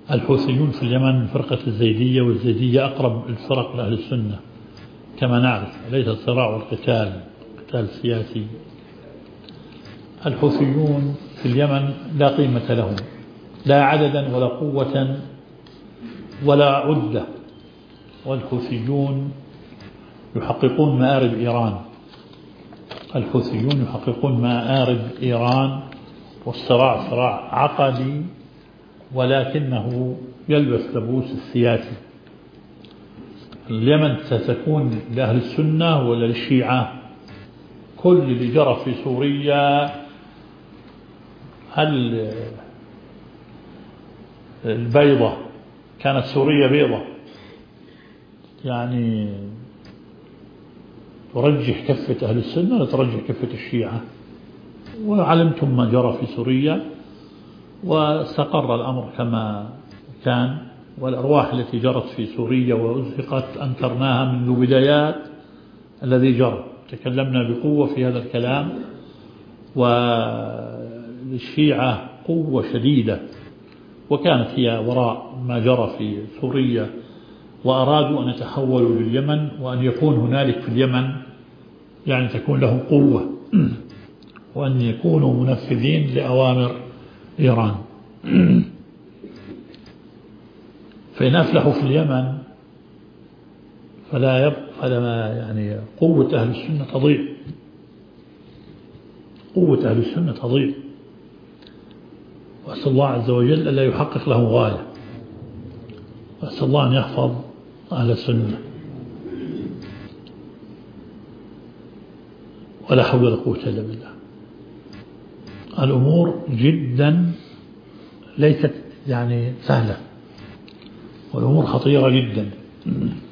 الحوثيون في اليمن فرقة الزيدية، والزيدية أقرب الفرق لأهل السنة كما نعرف، ليس الصراع والقتال قتال سياسي. الحوثيون في اليمن لا قيمة لهم، لا عددا ولا قوة ولا عدة. والحوثيون يحققون مآرب إيران، الحوثيون يحققون مآرب إيران، والصراع صراع عقدي ولكنه يلبس لبوس السياسي. اليمن ستكون لأهل السنة ولا للشيعة؟ كل اللي جرى في سوريا، هل البيضة كانت سوريا بيضة يعني ترجح كفة أهل السنة ولا ترجح كفة الشيعة؟ وعلمتم ما جرى في سوريا، واستقر الأمر كما كان، والأرواح التي جرت في سوريا وأزهقت أنكرناها منذ بدايات الذي جرى، تكلمنا بقوة في هذا الكلام. والشيعة قوة شديدة، وكانت هي وراء ما جرى في سوريا، وأرادوا أن يتحولوا لليمن، وأن يكون هنالك في اليمن يعني تكون لهم قوة، وأن يكونوا منفذين لأوامر إيران. فإن أفلحوا في اليمن فلا يبقى يعني قوة أهل السنة تضيع، قوة أهل السنة تضيع. وأسأل الله عز وجل ألا يحقق لهم غاية، وأسأل الله أن يحفظ أهل السنة، ولا حول ولا قوة إلا بالله. الأمور جدا ليست يعني سهلة، والأمور خطيرة جدا.